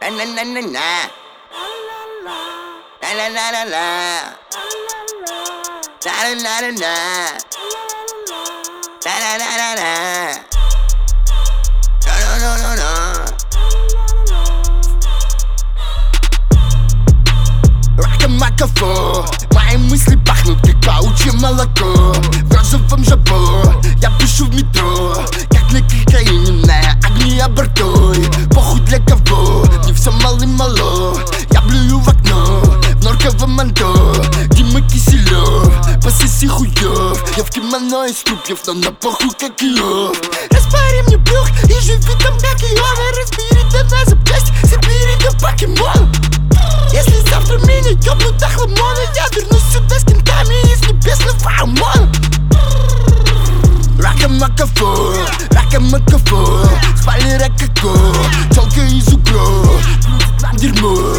Ракомаково, мои мысли пахнут как паучье молоко. В розовом жабо я пишу в метро, как на кокаине на огне обортой. Похуй для кого, не все мало. Я блюю в окно, в норковом манто. Дима Киселев, пососи хуёв. Я в кимоно из трупьев, но на похуй как Иов. Распари мне брюх и живи там как Иов. Разбери до нас запчасти, собери до покемон. Если завтра меня ёбнут до хламона, я вернусь сюда с кентами из небесного ОМОНа. Ракомаково, спали ракако. Тёлка из угро, крутит нам дерьмо.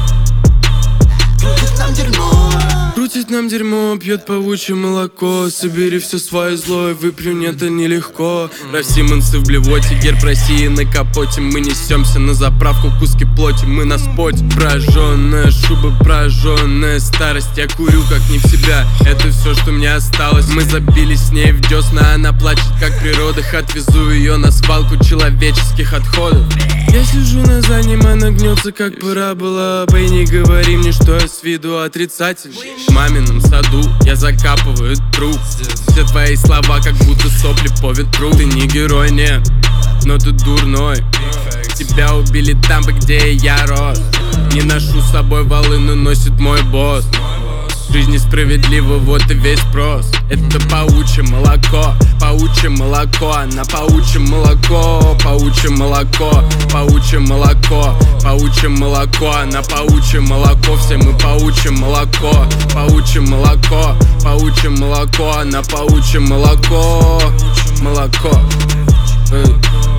Крутит нам дерьмо, пьет паучье молоко. Собери все свое зло и выплюнь, это нелегко. Равсимонсы в блевоте, герб России на капоте. Мы несемся на заправку, куски плоти, мы на споте. Прожженная шуба, прожженная старость. Я курю как не в себя, это все, что мне осталось. Мы забились с ней в десна, она плачет как при родах. Отвезу ее на свалку человеческих отходов. Я сижу на заднем, она гнется как парабола. Бэй, не говори мне, что я с виду отрицательный. В мамином саду я закапываю труп. Все твои слова как будто сопли по ветру. Ты не герой, нет, но ты дурной. Тебя убили там, где я рос. Не ношу с собой волыну, носит мой босс. Жизнь несправедлива, вот и весь спрос. Это паучье молоко, паучье молоко. Она паучье молоко, паучье молоко, паучье молоко, паучье молоко. Она паучье молоко, все мы паучье молоко, паучье молоко, паучье молоко. Она паучье молоко, молоко.